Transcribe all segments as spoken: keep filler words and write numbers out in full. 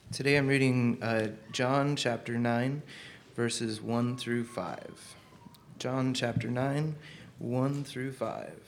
Today I'm reading uh, John chapter nine, verses one through five. John chapter nine, one through five.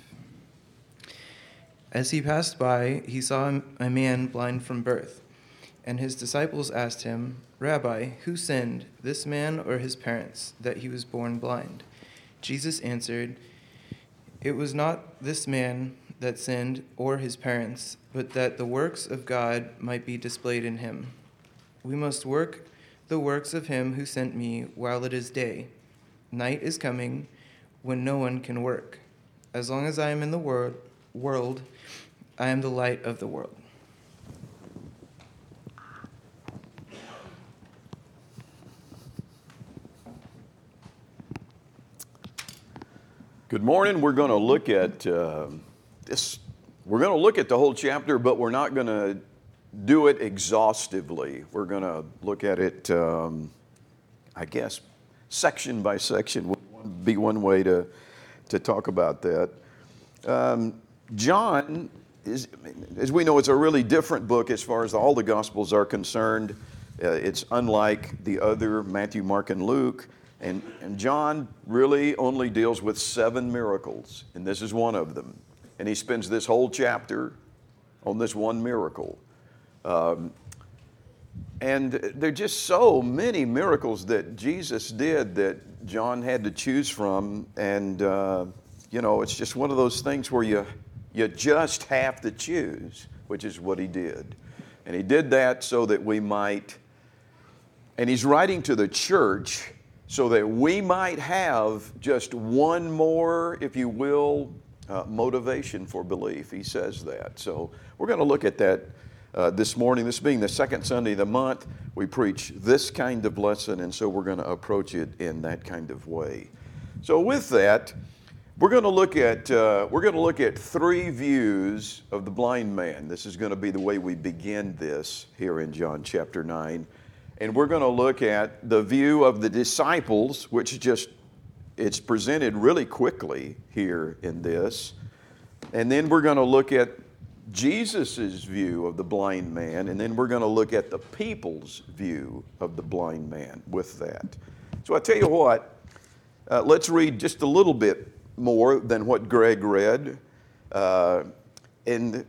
As he passed by, he saw a man blind from birth, and his disciples asked him, "Rabbi, who sinned, this man or his parents, that he was born blind?" Jesus answered, "It was not this man that sinned or his parents, but that the works of God might be displayed in him. We must work the works of him who sent me while it is day. Night is coming when no one can work. As long as I am in the wor- world, I am the light of the world." Good morning. We're going to look at uh, this. We're going to look at the whole chapter, but we're not going to do it exhaustively. We're going to look at it, um, I guess, section by section would be one way to to talk about that. Um, John is, as we know, it's a really different book as far as all the Gospels are concerned. Uh, it's unlike the other, Matthew, Mark, and Luke. And, and John really only deals with seven miracles, and this is one of them. And he spends this whole chapter on this one miracle. Um, and there are just so many miracles that Jesus did that John had to choose from. And, uh, you know, it's just one of those things where you, you just have to choose, which is what he did. And he did that so that we might, and he's writing to the church so that we might have just one more, if you will, uh, motivation for belief. He says that. So we're going to look at that uh, this morning. This being the second Sunday of the month, we preach this kind of lesson, and so we're going to approach it in that kind of way. So with that, we're going to look at uh, we're going to look at three views of the blind man. This is going to be the way we begin this here in John chapter nine. And we're going to look at the view of the disciples, which just, it's presented really quickly here in this. And then we're going to look at Jesus' view of the blind man. And then we're going to look at the people's view of the blind man with that. So I tell you what, uh, let's read just a little bit more than what Greg read. Uh, and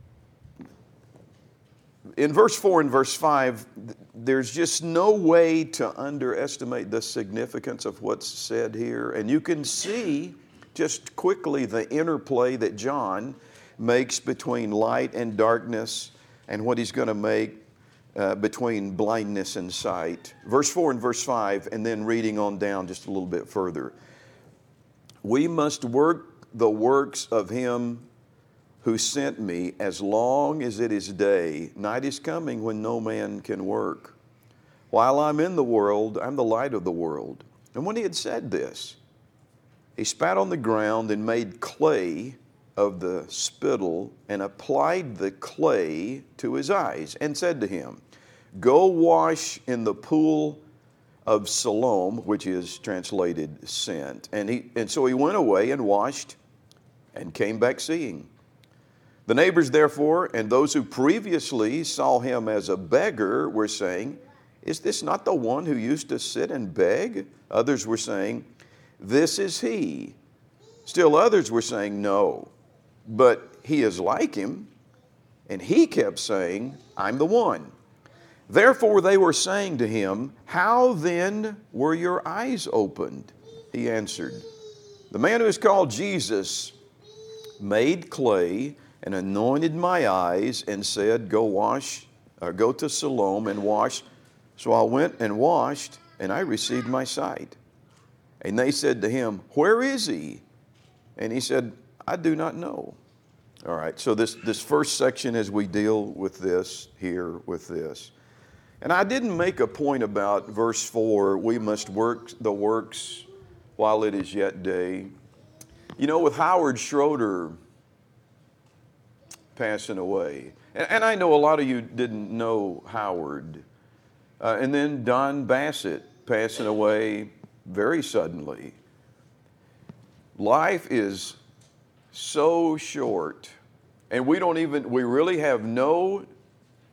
in verse four and verse five, there's just no way to underestimate the significance of what's said here. And you can see just quickly the interplay that John makes between light and darkness and what he's going to make uh, between blindness and sight. Verse four and verse five, and then reading on down just a little bit further. We must work the works of him who sent me as long as it is day. Night is coming when no man can work. While I'm in the world, I'm the light of the world. And when he had said this, he spat on the ground and made clay of the spittle and applied the clay to his eyes and said to him, "Go wash in the pool of Siloam," which is translated sent. And he and so he went away and washed and came back seeing. The neighbors, therefore, and those who previously saw him as a beggar were saying, "Is this not the one who used to sit and beg?" Others were saying, "This is he." Still others were saying, "No, but he is like him." And he kept saying, "I'm the one." Therefore they were saying to him, "How then were your eyes opened?" He answered, "The man who is called Jesus made clay and anointed my eyes and said, 'Go wash, or go to Siloam and wash.' So I went and washed, and I received my sight." And they said to him, "Where is he?" And he said, "I do not know." All right, so this, this first section as we deal with this here with this. And I didn't make a point about verse four, we must work the works while it is yet day. You know, with Howard Schroeder passing away. And, and I know a lot of you didn't know Howard. Uh, and then Don Bassett passing away very suddenly. Life is so short, and we don't even, we really have no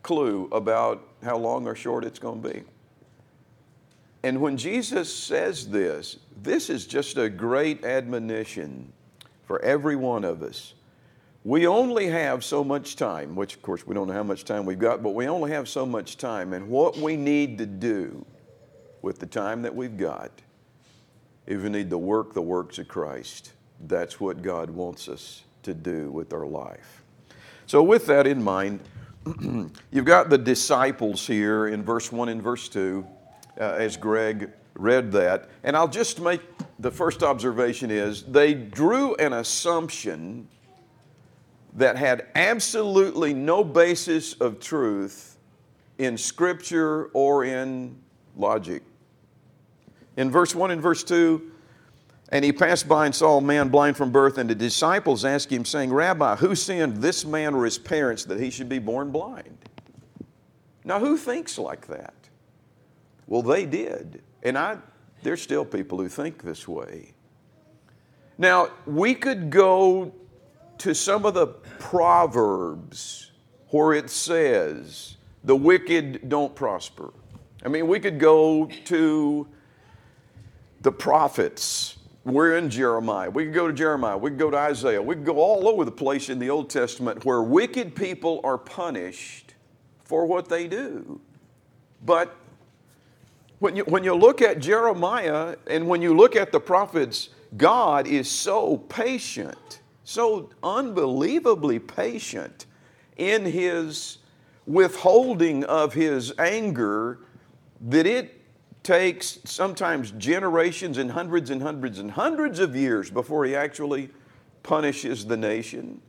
clue about how long or short it's going to be. And when Jesus says this, this is just a great admonition for every one of us. We only have so much time, which of course we don't know how much time we've got, but we only have so much time. And what we need to do with the time that we've got is we need to work the works of Christ. That's what God wants us to do with our life. So with that in mind, you've got the disciples here in verse one and verse two, uh, as Greg read that. And I'll just make the first observation is they drew an assumption that had absolutely no basis of truth in Scripture or in logic. In verse one and verse two, and he passed by and saw a man blind from birth, and the disciples asked him, saying, Rabbi, who sinned, this man or his parents, that he should be born blind? Now, who thinks like that? Well, they did. And I, there's still people who think this way. Now, we could go to some of the Proverbs where it says, the wicked don't prosper. I mean, we could go to the prophets. We're in Jeremiah. We could go to Jeremiah. We could go to Isaiah. We could go all over the place in the Old Testament where wicked people are punished for what they do. But when you, when you look at Jeremiah and when you look at the prophets, God is so patient, so unbelievably patient in His withholding of His anger that it takes sometimes generations and hundreds and hundreds and hundreds of years before He actually punishes the nation.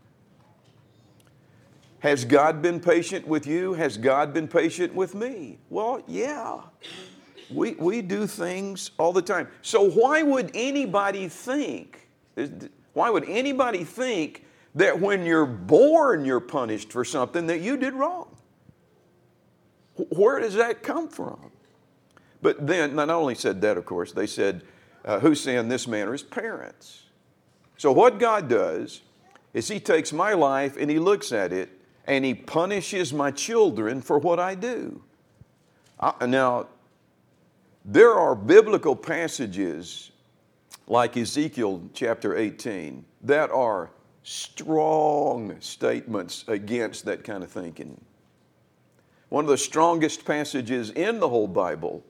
Has God been patient with you? Has God been patient with me? Well, yeah. We, we do things all the time. So why would anybody think, why would anybody think that when you're born you're punished for something that you did wrong? Where does that come from? But then, not only said that, of course, they said, uh, who sinned, this man or his parents? So what God does is He takes my life and He looks at it and He punishes my children for what I do. I, now, there are biblical passages like Ezekiel chapter eighteen that are strong statements against that kind of thinking. One of the strongest passages in the whole Bible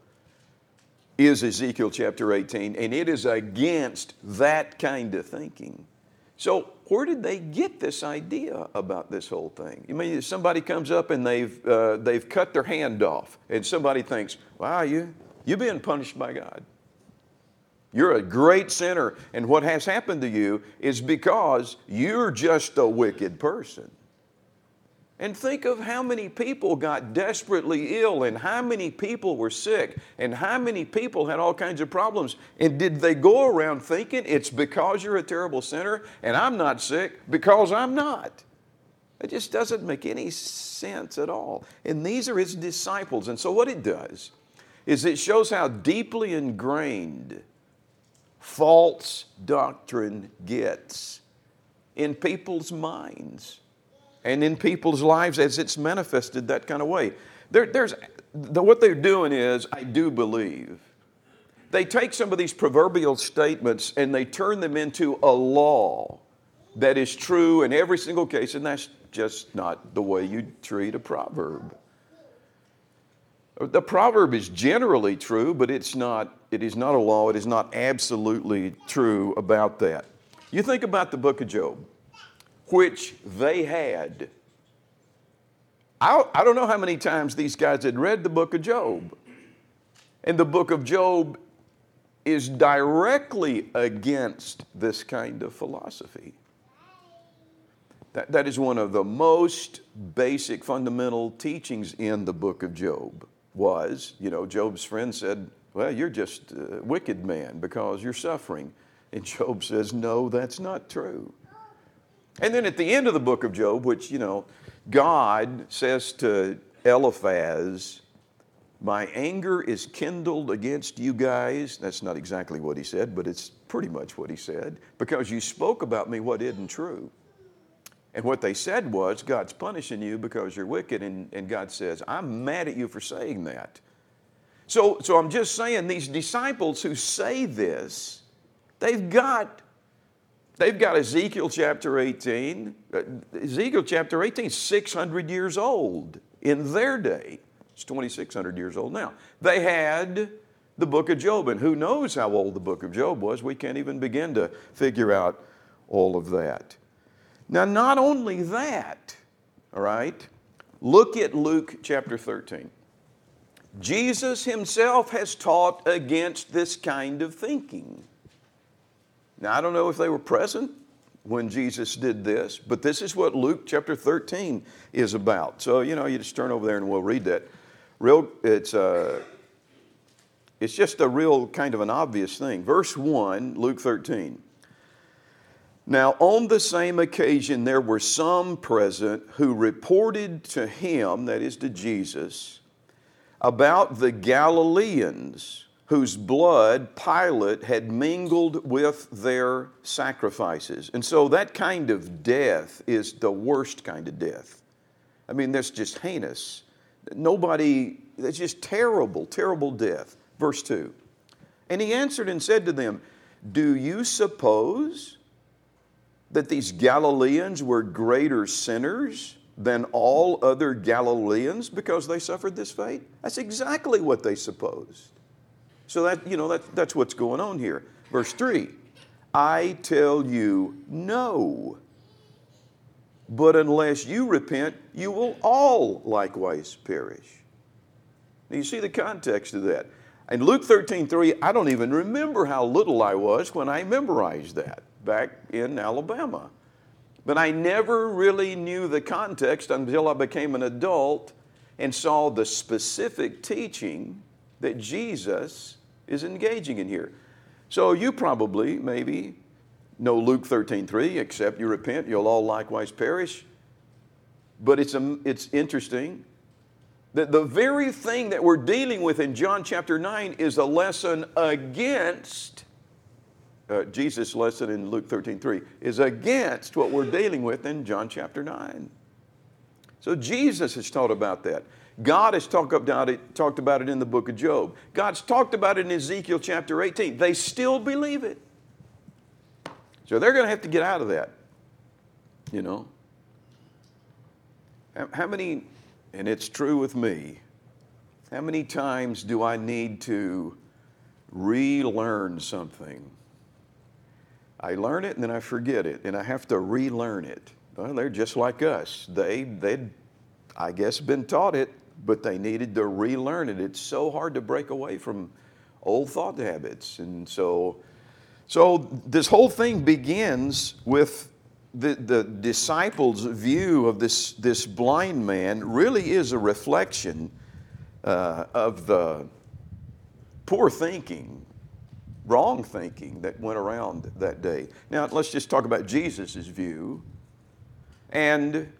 is Ezekiel chapter eighteen, and it is against that kind of thinking. So where did they get this idea about this whole thing? I mean, somebody comes up and they've, uh, they've cut their hand off, and somebody thinks, wow, you, you're being punished by God. You're a great sinner, and what has happened to you is because you're just a wicked person. And think of how many people got desperately ill and how many people were sick and how many people had all kinds of problems. And did they go around thinking it's because you're a terrible sinner and I'm not sick because I'm not? It just doesn't make any sense at all. And these are His disciples. And so what it does is it shows how deeply ingrained false doctrine gets in people's minds and in people's lives as it's manifested that kind of way. There, there's, the, what they're doing is, I do believe, they take some of these proverbial statements and they turn them into a law that is true in every single case, and that's just not the way you treat a proverb. The proverb is generally true, but it's not, it is not a law. It is not absolutely true about that. You think about the book of Job, which they had. I, I don't know how many times these guys had read the book of Job. And the book of Job is directly against this kind of philosophy. That, that is one of the most basic fundamental teachings in the book of Job was, you know, Job's friend said, well, you're just a wicked man because you're suffering. And Job says, no, that's not true. And then at the end of the book of Job, which, you know, God says to Eliphaz, my anger is kindled against you guys. That's not exactly what he said, but it's pretty much what he said. Because you spoke about me what isn't true. And what they said was, God's punishing you because you're wicked. And, and God says, I'm mad at you for saying that. So, so I'm just saying, these disciples who say this, they've got, they've got Ezekiel chapter eighteen. Ezekiel chapter eighteen is six hundred years old in their day. It's twenty-six hundred years old now. They had the book of Job, and who knows how old the book of Job was? We can't even begin to figure out all of that. Now, not only that, all right, look at Luke chapter thirteen. Jesus himself has taught against this kind of thinking. Now, I don't know if they were present when Jesus did this, but this is what Luke chapter thirteen is about. So, you know, you just turn over there and we'll read that. Real, it's, uh, it's just a real kind of an obvious thing. Verse one, Luke thirteen. Now, on the same occasion, there were some present who reported to him, that is to Jesus, about the Galileans whose blood Pilate had mingled with their sacrifices. And so that kind of death is the worst kind of death. I mean, that's just heinous. Nobody, that's just terrible, terrible death. Verse two. And he answered and said to them, do you suppose that these Galileans were greater sinners than all other Galileans because they suffered this fate? That's exactly what they supposed. So that, you know, that, that's what's going on here. Verse three, I tell you, no. But unless you repent, you will all likewise perish. Now you see the context of that. In Luke thirteen three, I don't even remember how little I was when I memorized that back in Alabama. But I never really knew the context until I became an adult and saw the specific teaching that Jesus is engaging in here. So you probably, maybe, know Luke thirteen three, except you repent, you'll all likewise perish. But it's, um, it's interesting that the very thing that we're dealing with in John chapter nine is a lesson against Uh, Jesus' lesson in Luke thirteen three is against what we're dealing with in John chapter nine. So Jesus has taught about that. God has talked about it, talked about it in the book of Job. God's talked about it in Ezekiel chapter eighteen. They still believe it. So they're going to have to get out of that, you know. How, how many, and it's true with me, how many times do I need to relearn something? I learn it and then I forget it, and I have to relearn it. Well, they're just like us. They, they'd, I guess, been taught it, but they needed to relearn it. It's so hard to break away from old thought habits. And so, so this whole thing begins with the, the disciples' view of this, this blind man really is a reflection uh, of the poor thinking, wrong thinking that went around that day. Now, let's just talk about Jesus' view. And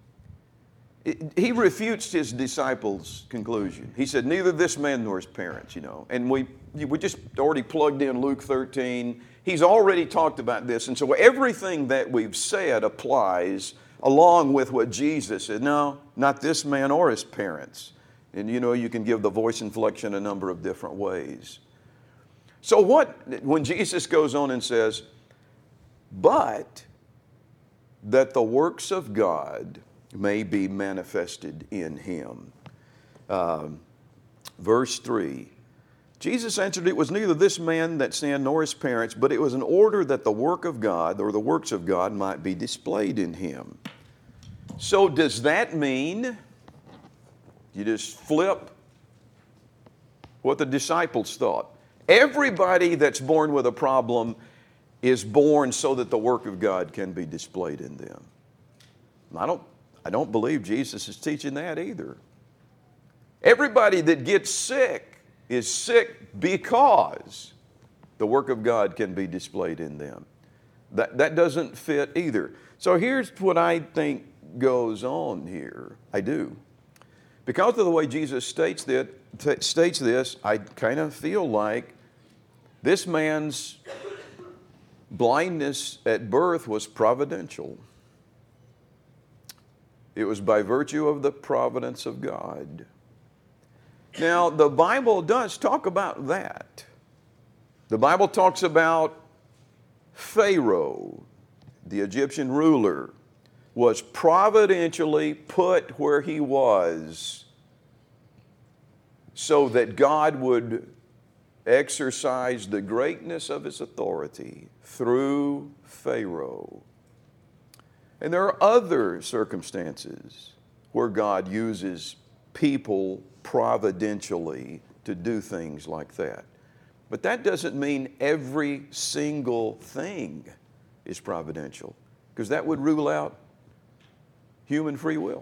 it, he refutes his disciples' conclusion. He said, neither this man nor his parents, you know. And we, we just already plugged in Luke thirteen. He's already talked about this. And so everything that we've said applies along with what Jesus said. No, not this man or his parents. And you know, you can give the voice inflection a number of different ways. So what, when Jesus goes on and says, but that the works of God may be manifested in him. Um, verse three, Jesus answered, it was neither this man that sinned nor his parents, but it was in order that the work of God, or the works of God, might be displayed in him. So does that mean you just flip what the disciples thought? Everybody that's born with a problem is born so that the work of God can be displayed in them. I don't, I don't believe Jesus is teaching that either. Everybody that gets sick is sick because the work of God can be displayed in them. That, that doesn't fit either. So here's what I think goes on here. I do. Because of the way Jesus states, that, t- states this, I kind of feel like this man's blindness at birth was providential. It was by virtue of the providence of God. Now, the Bible does talk about that. The Bible talks about Pharaoh, the Egyptian ruler, was providentially put where he was so that God would exercise the greatness of his authority through Pharaoh. And there are other circumstances where God uses people providentially to do things like that. But that doesn't mean every single thing is providential, because that would rule out human free will.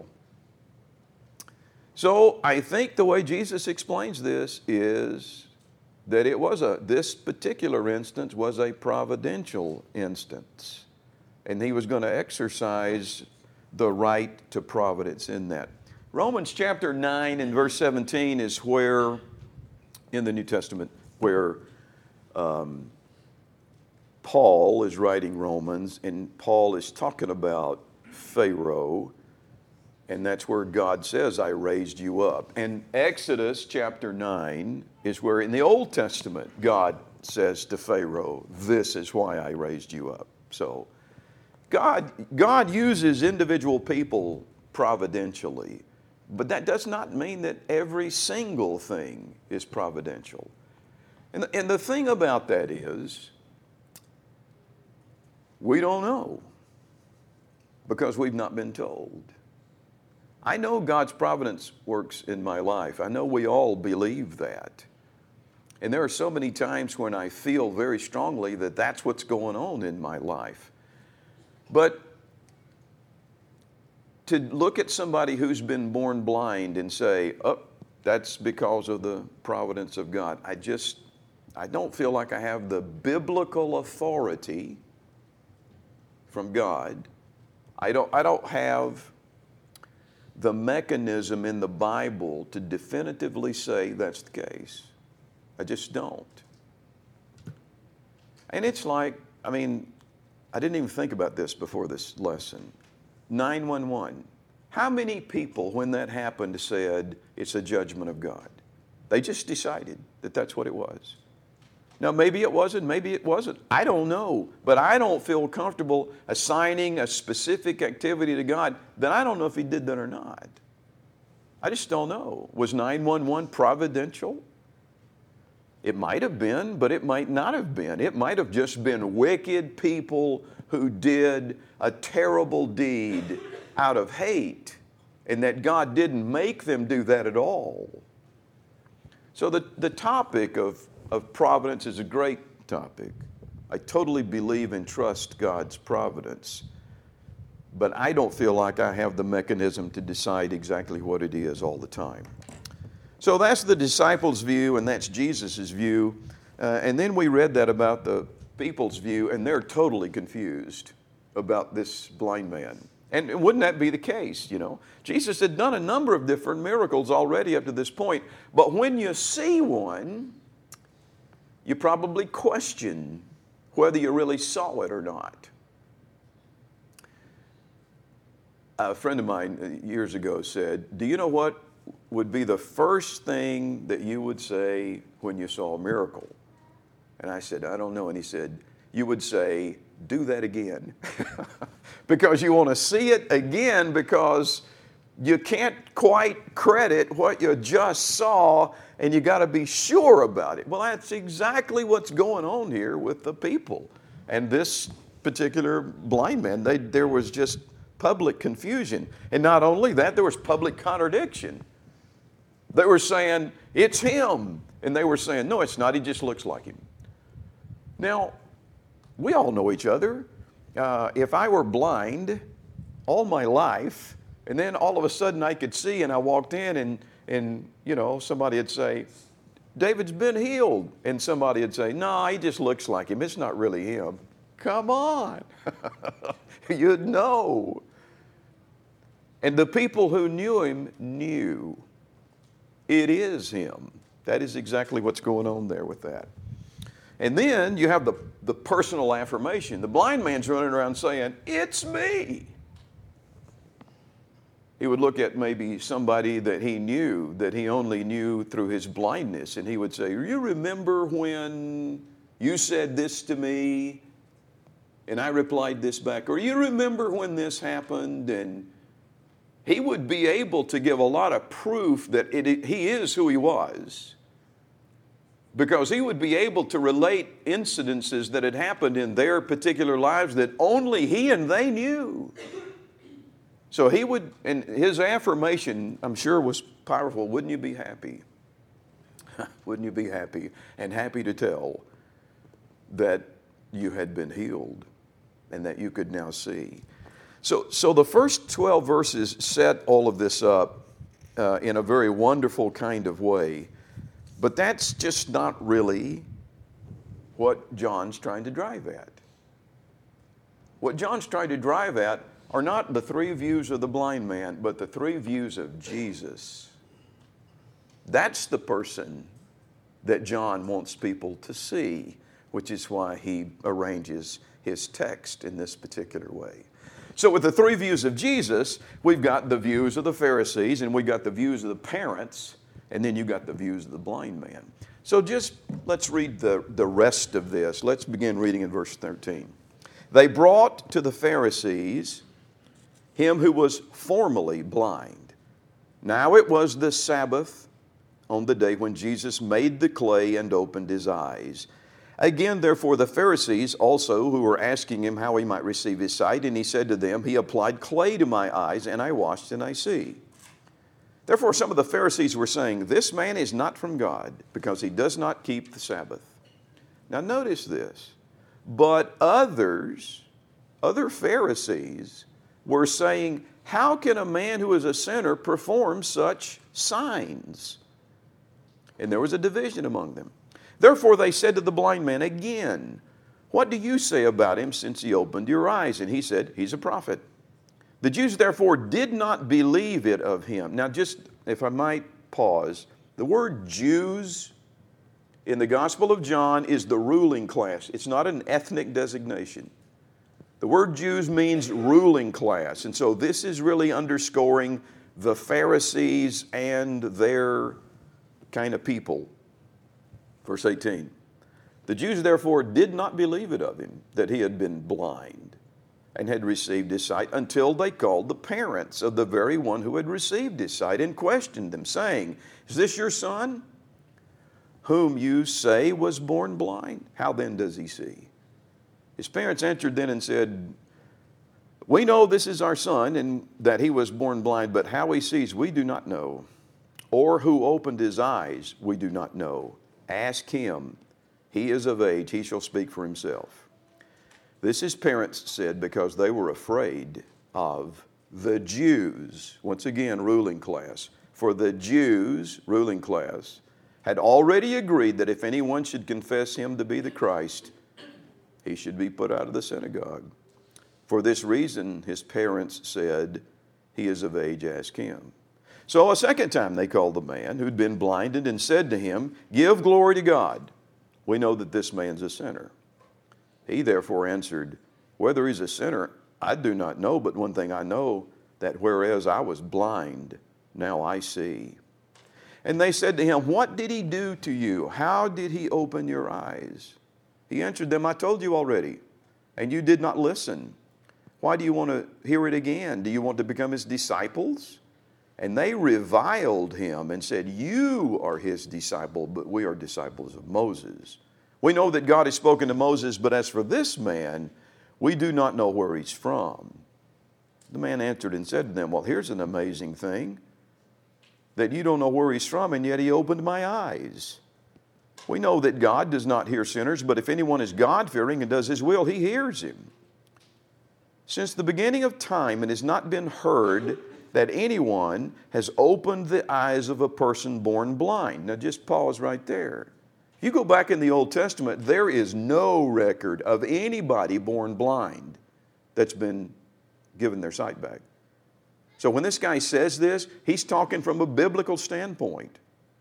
So I think the way Jesus explains this is that it was a, this particular instance was a providential instance. And he was going to exercise the right to providence in that. Romans chapter nine and verse seventeen is where, in the New Testament, where um, Paul is writing Romans, and Paul is talking about Pharaoh, and that's where God says, I raised you up. And Exodus chapter nine is where in the Old Testament, God says to Pharaoh, this is why I raised you up. So God, God uses individual people providentially, but that does not mean that every single thing is providential. And, and the thing about that is, we don't know because we've not been told. I know God's providence works in my life. I know we all believe that. And there are so many times when I feel very strongly that that's what's going on in my life. But to look at somebody who's been born blind and say, oh, that's because of the providence of God, I just, I don't feel like I have the biblical authority from God. I don't, I don't have the mechanism in the Bible to definitively say that's the case. I just don't. And it's like, I mean, I didn't even think about this before this lesson. nine one one. How many people, when that happened, said it's a judgment of God? They just decided that that's what it was. Now, maybe it wasn't, maybe it wasn't. I don't know. But I don't feel comfortable assigning a specific activity to God that I don't know if He did that or not. I just don't know. Was nine one one providential? It might have been, but it might not have been. It might have just been wicked people who did a terrible deed out of hate, and that God didn't make them do that at all. So the, the topic of, of providence is a great topic. I totally believe and trust God's providence, but I don't feel like I have the mechanism to decide exactly what it is all the time. So that's the disciples' view, and that's Jesus' view. Uh, and then we read that about the people's view, and they're totally confused about this blind man. And wouldn't that be the case, you know? Jesus had done a number of different miracles already up to this point, but when you see one, you probably question whether you really saw it or not. A friend of mine years ago said, do you know what would be the first thing that you would say when you saw a miracle? And I said, I don't know. And he said, you would say, do that again. Because you want to see it again, because you can't quite credit what you just saw, and you got to be sure about it. Well, that's exactly what's going on here with the people. And this particular blind man, they, there was just public confusion. And not only that, there was public contradiction. They were saying, it's him. And they were saying, no, it's not. He just looks like him. Now, we all know each other. Uh, if I were blind all my life, and then all of a sudden I could see, and I walked in, and, and you know, somebody would say, David's been healed. And somebody would say, no, he just looks like him. It's not really him. Come on. You'd know. And the people who knew him knew it is him. That is exactly what's going on there with that. And then you have the, the personal affirmation. The blind man's running around saying, it's me. He would look at maybe somebody that he knew, that he only knew through his blindness, and he would say, you remember when you said this to me, and I replied this back? Or you remember when this happened? And he would be able to give a lot of proof that it, he is who he was, because he would be able to relate incidences that had happened in their particular lives that only he and they knew. So he would, and his affirmation, I'm sure, was powerful. Wouldn't you be happy? Wouldn't you be happy and happy to tell that you had been healed and that you could now see? So, so the first twelve verses set all of this up uh, in a very wonderful kind of way. But that's just not really what John's trying to drive at. What John's trying to drive at are not the three views of the blind man, but the three views of Jesus. That's the person that John wants people to see, which is why he arranges his text in this particular way. So with the three views of Jesus, we've got the views of the Pharisees, and we've got the views of the parents, and then you've got the views of the blind man. So just let's read the, the rest of this. Let's begin reading in verse thirteen. They brought to the Pharisees him who was formerly blind. Now it was the Sabbath on the day when Jesus made the clay and opened his eyes. Again, therefore, the Pharisees also, who were asking him how he might receive his sight, and he said to them, he applied clay to my eyes, and I washed, and I see. Therefore, some of the Pharisees were saying, this man is not from God, because he does not keep the Sabbath. Now notice this. But others, other Pharisees, were saying, how can a man who is a sinner perform such signs? And there was a division among them. Therefore they said to the blind man again, what do you say about him since he opened your eyes? And he said, he's a prophet. The Jews therefore did not believe it of him. Now just, if I might pause, the word Jews in the Gospel of John is the ruling class. It's not an ethnic designation. The word Jews means ruling class. And so this is really underscoring the Pharisees and their kind of people. Verse eighteen. The Jews therefore did not believe it of him that he had been blind and had received his sight, until they called the parents of the very one who had received his sight and questioned them, saying, is this your son, whom you say was born blind? How then does he see? His parents answered then and said, we know this is our son, and that he was born blind, but how he sees we do not know, or who opened his eyes we do not know. Ask him. He is of age, he shall speak for himself. This his parents said because they were afraid of the Jews. Once again, ruling class. For the Jews, ruling class, had already agreed that if anyone should confess him to be the Christ, he should be put out of the synagogue. For this reason, his parents said, he is of age, ask him. So a second time they called the man who'd been blinded and said to him, give glory to God. We know that this man's a sinner. He therefore answered, whether he's a sinner, I do not know, but one thing I know, that whereas I was blind, now I see. And they said to him, what did he do to you? How did he open your eyes? He answered them, I told you already, and you did not listen. Why do you want to hear it again? Do you want to become his disciples? And they reviled him and said, you are his disciple, but we are disciples of Moses. We know that God has spoken to Moses, but as for this man, we do not know where he's from. The man answered and said to them, well, here's an amazing thing, that you don't know where he's from, and yet he opened my eyes. We know that God does not hear sinners, but if anyone is God-fearing and does his will, he hears him. Since the beginning of time, it has not been heard that anyone has opened the eyes of a person born blind. Now just pause right there. If you go back in the Old Testament, there is no record of anybody born blind that's been given their sight back. So when this guy says this, he's talking from a biblical standpoint.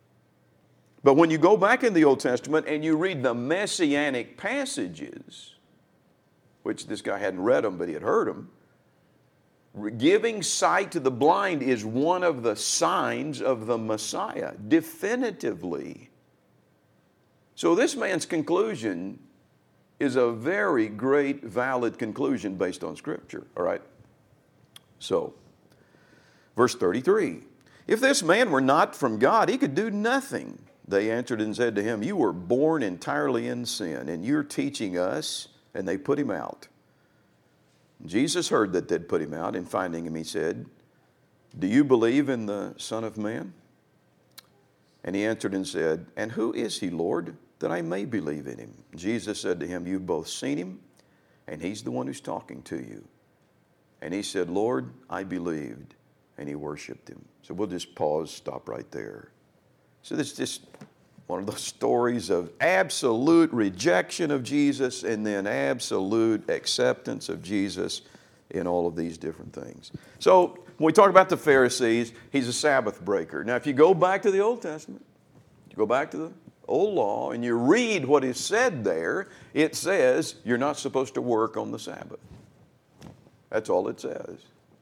But when you go back in the Old Testament and you read the messianic passages, which this guy hadn't read them, but he had heard them, Giving sight to the blind is one of the signs of the Messiah, definitively. So this man's conclusion is a very great, valid conclusion based on Scripture, all right? So, verse thirty-three, if this man were not from God, he could do nothing. They answered and said to him, you were born entirely in sin, and you're teaching us, and they put him out. Jesus heard that they'd put him out, and finding him, he said, do you believe in the Son of Man? And he answered and said, and who is he, Lord, that I may believe in him? Jesus said to him, you've both seen him, and he's the one who's talking to you. And he said, Lord, I believed, and he worshiped him. So we'll just pause, stop right there. So this is just one of those stories of absolute rejection of Jesus and then absolute acceptance of Jesus in all of these different things. So when we talk about the Pharisees, he's a Sabbath breaker. Now if you go back to the Old Testament, you go back to the Old Law and you read what is said there, it says you're not supposed to work on the Sabbath. That's all it says.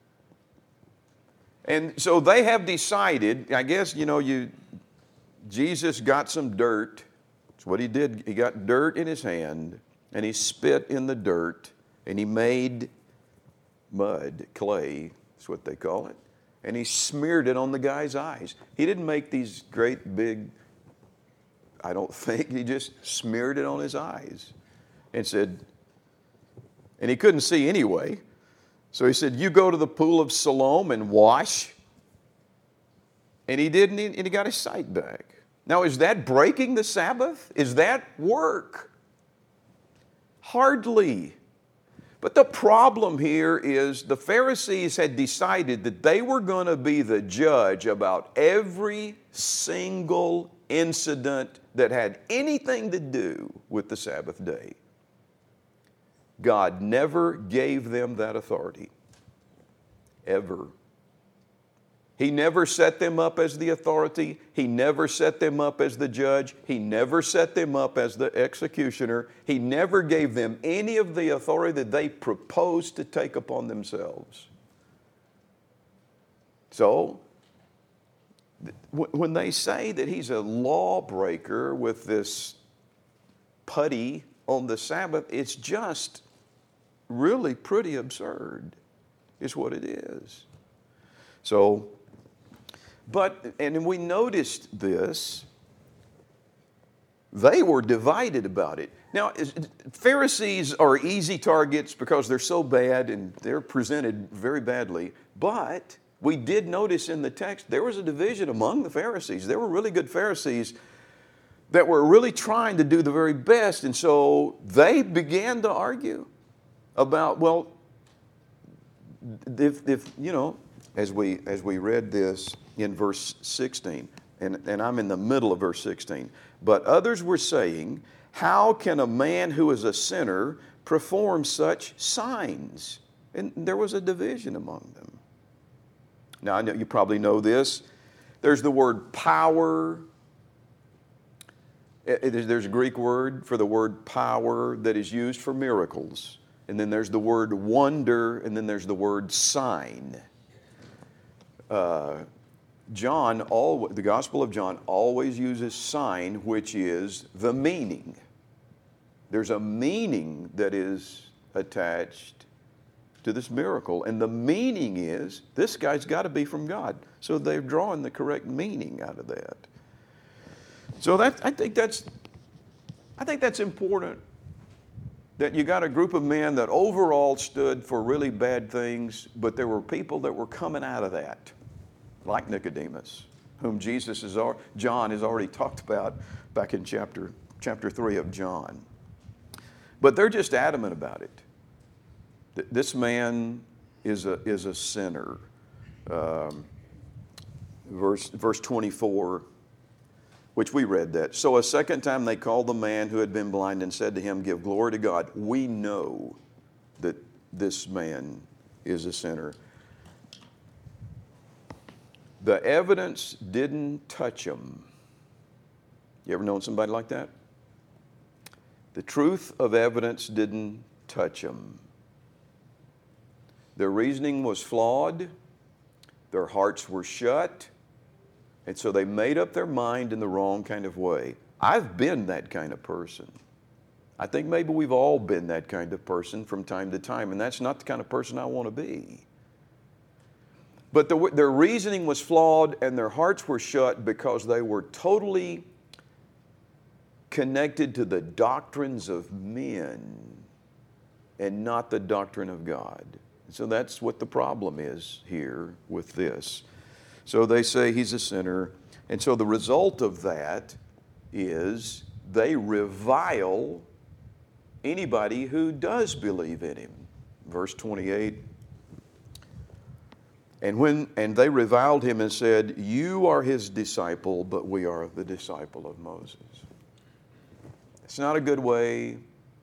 And so they have decided, I guess, you know, you... Jesus got some dirt. That's what he did. He got dirt in his hand, and he spit in the dirt, and he made mud, clay, that's what they call it, and he smeared it on the guy's eyes. He didn't make these great big, I don't think, he just smeared it on his eyes and said, and he couldn't see anyway, so he said, you go to the pool of Siloam and wash. And he didn't, and he got his sight back. Now, is that breaking the Sabbath? Is that work? Hardly. But the problem here is the Pharisees had decided that they were going to be the judge about every single incident that had anything to do with the Sabbath day. God never gave them that authority. Ever. He never set them up as the authority. He never set them up as the judge. He never set them up as the executioner. He never gave them any of the authority that they proposed to take upon themselves. So, when they say that he's a lawbreaker with this putty on the Sabbath, it's just really pretty absurd, is what it is. So, but, and we noticed this, they were divided about it. Now, Pharisees are easy targets because they're so bad and they're presented very badly. But we did notice in the text there was a division among the Pharisees. There were really good Pharisees that were really trying to do the very best. And so they began to argue about, well, if, if you know, as we, as we read this in verse sixteen, and, and I'm in the middle of verse sixteen, but others were saying, how can a man who is a sinner perform such signs? And there was a division among them. Now, I know you probably know this. There's the word power. There's a Greek word for the word power that is used for miracles. And then there's the word wonder, and then there's the word sign. Uh, John, all, the Gospel of John always uses sign, which is the meaning. There's a meaning that is attached to this miracle, and the meaning is this guy's got to be from God. So they're drawing the correct meaning out of that. So that I think that's I think that's important. That you got a group of men that overall stood for really bad things, but there were people that were coming out of that, like Nicodemus, whom Jesus is, John has already talked about back in chapter, chapter three of John. But they're just adamant about it. This man is a, is a sinner. Um, verse, verse twenty-four, which we read that. So a second time they called the man who had been blind and said to him, give glory to God. We know that this man is a sinner. The evidence didn't touch him. You ever known somebody like that? The truth of evidence didn't touch him. Their reasoning was flawed. Their hearts were shut. And so they made up their mind in the wrong kind of way. I've been that kind of person. I think maybe we've all been that kind of person from time to time, and that's not the kind of person I want to be. But the, their reasoning was flawed and their hearts were shut because they were totally connected to the doctrines of men and not the doctrine of God. So that's what the problem is here with this. So they say he's a sinner, and so the result of that is they revile anybody who does believe in him. Verse twenty-eight. And when and they reviled him and said, "You are his disciple, but we are the disciple of Moses." It's not a good way.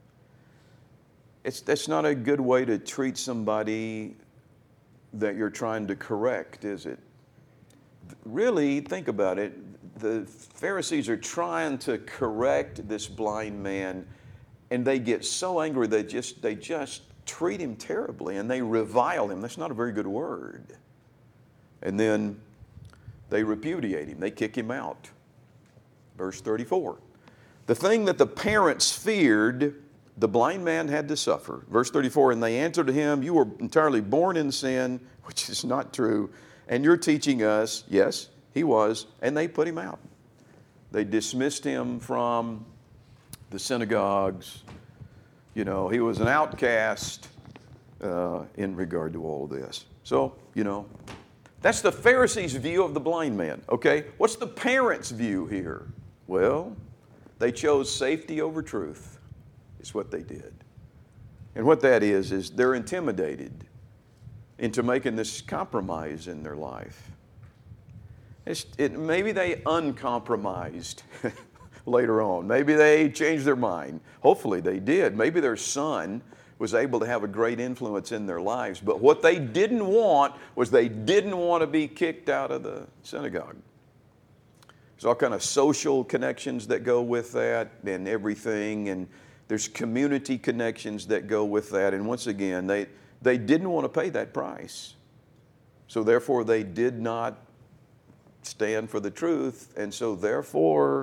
It's that's not a good way to treat somebody that you're trying to correct, is it? Really, think about it. The Pharisees are trying to correct this blind man, and they get so angry they just they just treat him terribly, and they revile him. That's not a very good word. And then they repudiate him. They kick him out. Verse thirty-four. The thing that the parents feared, the blind man had to suffer. Verse thirty-four, and they answered to him, "You were entirely born in sin," which is not true, "and you're teaching us." Yes, he was. And they put him out. They dismissed him from the synagogues. You know, he was an outcast uh, in regard to all of this. So, you know, that's the Pharisees' view of the blind man, okay? What's the parents' view here? Well, they chose safety over truth. Is what they did. And what that is, is they're intimidated into making this compromise in their life. It's, it, maybe they uncompromised later on. Maybe they changed their mind. Hopefully they did. Maybe their son was able to have a great influence in their lives. But what they didn't want was they didn't want to be kicked out of the synagogue. There's all kind of social connections that go with that and everything. And there's community connections that go with that. And once again, they, they didn't want to pay that price. So therefore, they did not stand for the truth. And so therefore,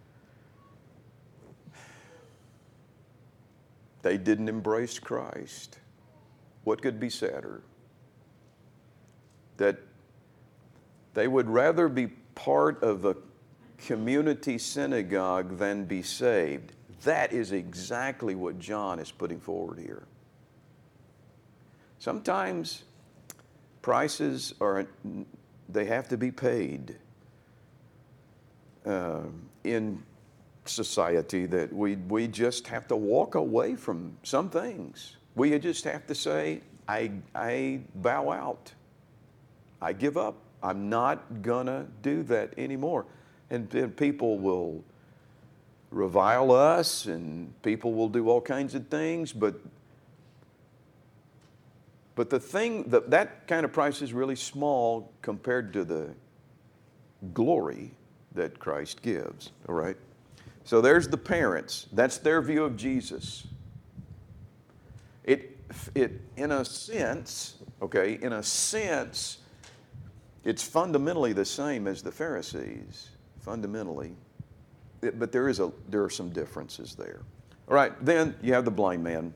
they didn't embrace Christ. What could be sadder? That they would rather be part of a community synagogue than be saved. That is exactly what John is putting forward here. Sometimes prices are, they have to be paid uh, in society, that we, we just have to walk away from some things. We just have to say, I, I bow out. I give up. I'm not gonna do that anymore. And then people will revile us, and people will do all kinds of things, but but the thing, that, that kind of price is really small compared to the glory that Christ gives, all right? So there's the parents. That's their view of Jesus. It, it, in a sense, okay, in a sense, it's fundamentally the same as the Pharisees, fundamentally. It, but there is a, there are some differences there. All right, then you have the blind man.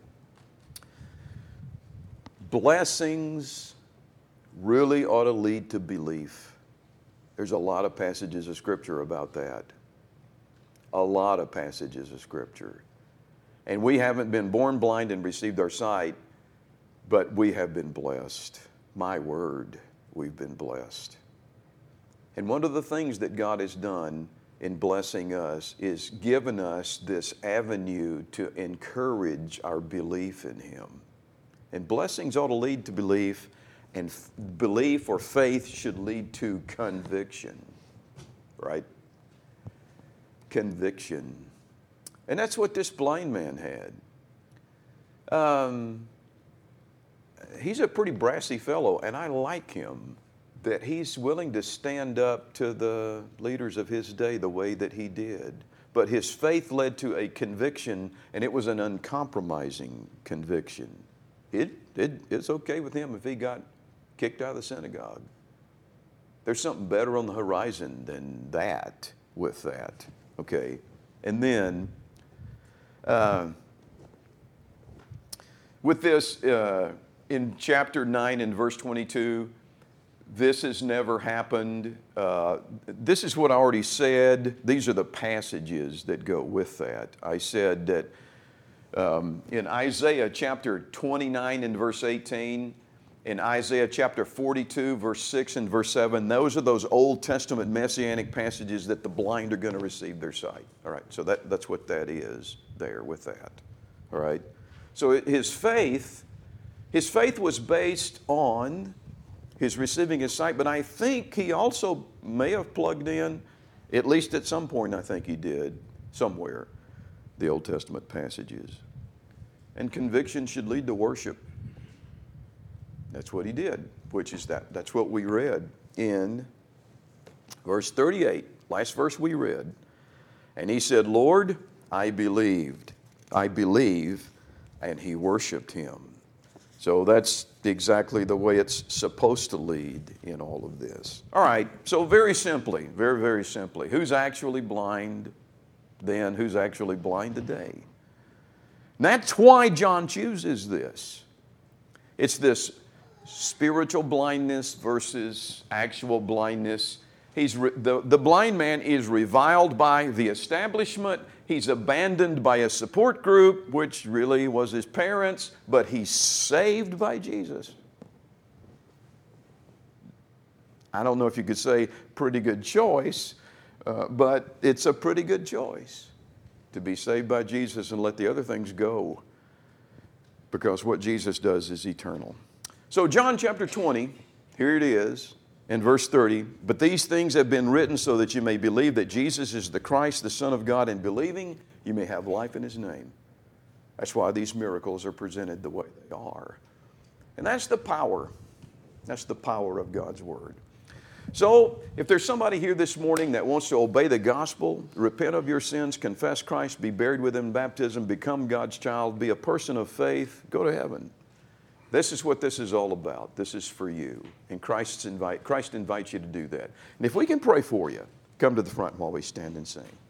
Blessings really ought to lead to belief. There's a lot of passages of Scripture about that. A lot of passages of Scripture. And we haven't been born blind and received our sight, but we have been blessed. My word, we've been blessed. And one of the things that God has done in blessing us is given us this avenue to encourage our belief in Him. And blessings ought to lead to belief, and f- belief or faith should lead to conviction, right? Conviction. And that's what this blind man had. Um, he's a pretty brassy fellow, and I like him, that he's willing to stand up to the leaders of his day the way that he did. But his faith led to a conviction, and it was an uncompromising conviction. It, it, it's okay with him if he got kicked out of the synagogue. There's something better on the horizon than that with that, okay? And then, uh, with this, uh, in chapter nine and verse twenty-two, this has never happened. Uh, this is what I already said. These are the passages that go with that. I said that um, in Isaiah chapter twenty-nine and verse eighteen, in Isaiah chapter forty-two, verse six and verse seven, those are those Old Testament messianic passages that the blind are going to receive their sight. All right, so that, that's what that is there with that. All right, so his faith, his faith was based on his receiving his sight, but I think he also may have plugged in, at least at some point I think he did, somewhere, the Old Testament passages. And conviction should lead to worship. That's what he did, which is that. That's what we read in verse thirty-eight, last verse we read. And he said, Lord, I believed, I believe, and he worshiped him. So that's exactly the way it's supposed to lead in all of this. All right, so very simply, very, very simply, who's actually blind then? Who's actually blind today? And that's why John chooses this. It's this spiritual blindness versus actual blindness. He's re- the, the blind man is reviled by the establishment. He's abandoned by a support group, which really was his parents, but he's saved by Jesus. I don't know if you could say pretty good choice, uh, but it's a pretty good choice to be saved by Jesus and let the other things go, because what Jesus does is eternal. So John chapter twenty, here it is. In verse thirty, but these things have been written so that you may believe that Jesus is the Christ, the Son of God, and believing you may have life in his name. That's why these miracles are presented the way they are. And that's the power. That's the power of God's Word. So if there's somebody here this morning that wants to obey the gospel, repent of your sins, confess Christ, be buried with him in baptism, become God's child, be a person of faith, go to heaven. This is what this is all about. This is for you. And Christ's invite, Christ invites you to do that. And if we can pray for you, come to the front while we stand and sing.